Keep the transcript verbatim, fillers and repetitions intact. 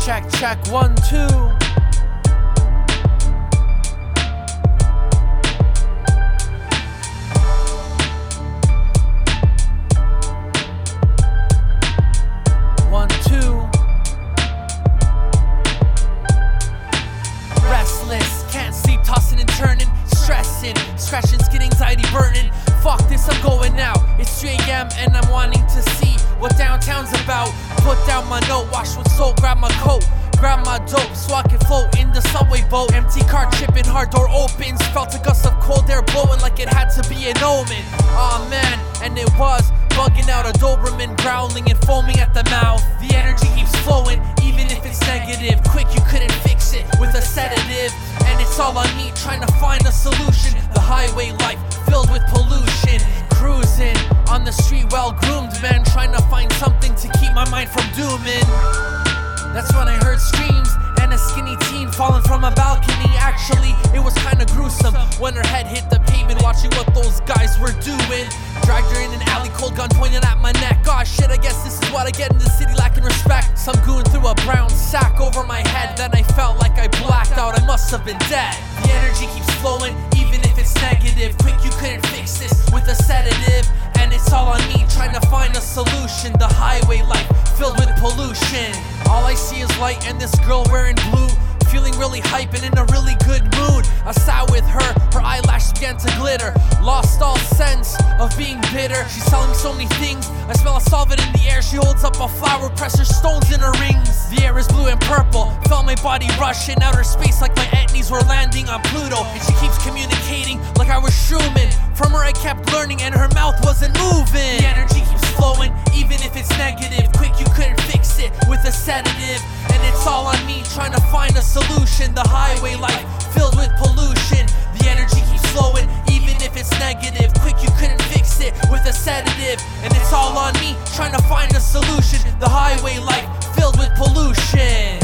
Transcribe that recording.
Check, check, one, two. One, two. Restless, can't sleep, tossing and turning, stressing, scratching, skin, anxiety burning. Fuck this, I'm going out. It's three A M and I'm wanting to see what downtown's about. Put down my note, wash with soap, grab my coat, grab my dope, so I can float in the subway boat. Empty car tripping, hard door opens. Felt a gust of cold air blowing like it had to be an omen. Aw man, and it was bugging out a Doberman, growling and foaming at the mouth. The energy keeps flowing, even if it's negative. Quick, you couldn't fix it with a sedative, and it's all on me trying to find a solution. The highway life filled with pollution, cruising on the street, well groomed man, trying to find something to keep my mind from dooming. That's when I heard screams and a skinny teen falling from a balcony. Actually, it was kinda gruesome when her head hit the pavement, watching what those guys were doing. Dragged her in an alley, cold gun pointing at my neck. Aw shit, I guess this is what I get in the city, lacking respect. Some goon threw a brown sack over my head, then I felt like I blacked out, I must have been dead. The energy keeps flowing, even if it's negative. Quick, you couldn't fix this with a sedative, and it's all on me trying to find a solution. The highway life filled with pollution. All I see is light and this girl wearing blue, feeling really hype and in a really good mood. I sat with her, her eyelashes began to glitter, lost all sense of being bitter. She's telling me so many things, I smell a solvent in the air. She holds up a flower, pressure stones in her rings. The air is blue and purple, felt my body rush in outer space like my etnies were landing on Pluto. And she keeps communicating like I was Schumann. From her I kept learning and her mouth wasn't moving. The energy keeps flowing, even if it's negative. Quick, you couldn't fix it with a sedative, and it's all on me trying to find a solution. The highway life filled with pollution. The energy keeps flowing, even if it's negative. Quick, you couldn't fix it with a sedative, and it's all on me trying to find a solution. The highway life filled with pollution.